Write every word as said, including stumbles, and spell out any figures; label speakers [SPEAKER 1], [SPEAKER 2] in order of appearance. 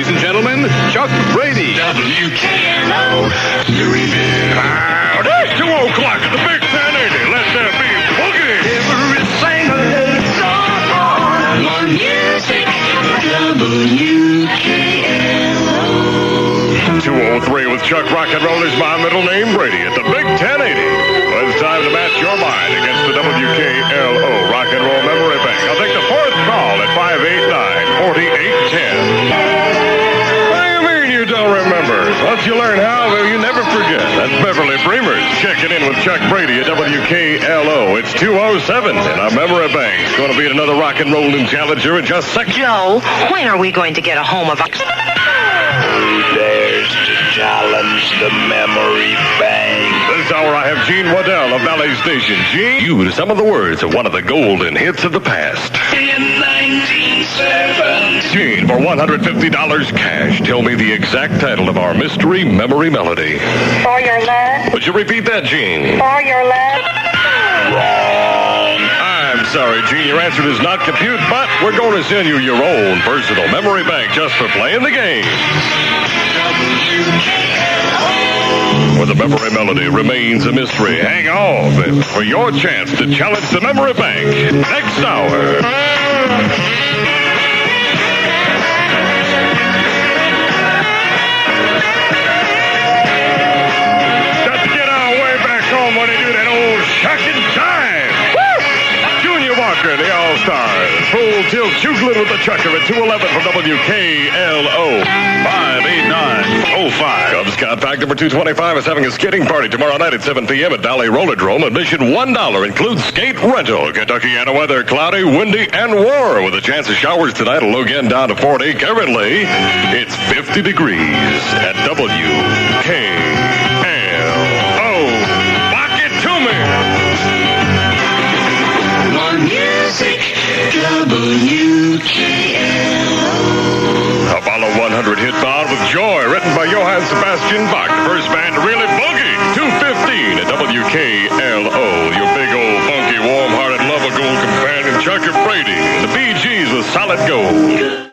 [SPEAKER 1] and gentlemen, Chuck Brady.
[SPEAKER 2] W K L O, Louisville.
[SPEAKER 3] Now, that's two o'clock at the Big ten eighty. Let there be boogie.
[SPEAKER 2] Every single song on more music. W K L O.
[SPEAKER 3] two oh three with Chuck Rock and Roll is my middle name, Brady, at the Big ten eighty. Well, it's time to match your mind against the W K L O Rock and Roll Memory Bank. I'll take the fourth call at five eight nine, four eight one zero. What do you mean you don't remember? Once you learn how, well, you never forget. That's Beverly Breamers checking in with Chuck Brady at W K L O. It's two oh seven, and our Memory Bank's going to be at another Rock and Rollin' Challenger in just seconds.
[SPEAKER 4] Joe, when are we going to get a home of...
[SPEAKER 5] Who dares to challenge the memory bank?
[SPEAKER 3] This hour I have Gene Waddell of Valley Station. Gene, use some of the words of one of the golden hits of the past.
[SPEAKER 5] In nineteen seventy.
[SPEAKER 3] Gene, for one hundred fifty dollars cash, tell me the exact title of our mystery memory melody.
[SPEAKER 6] For your love,
[SPEAKER 3] Would you repeat that, Gene?
[SPEAKER 6] for your love.
[SPEAKER 3] Wrong. I'm sorry, Gene. Your answer does not compute, but we're going to send you your own personal memory bank just for playing the game. Where the memory melody remains a mystery. Hang on for your chance to challenge the memory bank next hour. Just get our way back home when they do that old shocking time. Woo! Junior Walker, the All-Stars. Full tilt juggling with the chucker at two eleven from W K L O. five eight nine oh five. Cubs Compact number two twenty-five is having a skating party tomorrow night at seven p.m. at Valley Rollerdrome. Admission one dollar includes skate rental. Kentuckiana weather, cloudy, windy, and warm with a chance of showers tonight. A low again down to forty. Currently, it's fifty degrees at W K L O. Lock it to me.
[SPEAKER 2] More music. W K L O.
[SPEAKER 3] Apollo one hundred hit bound with joy, written by Johann Sebastian Bach. The first band to really boogie. two fifteen at W K L O. Your big old funky, warm-hearted, love of gold companion, Chuck Brady. The Bee Gees with Solid Gold.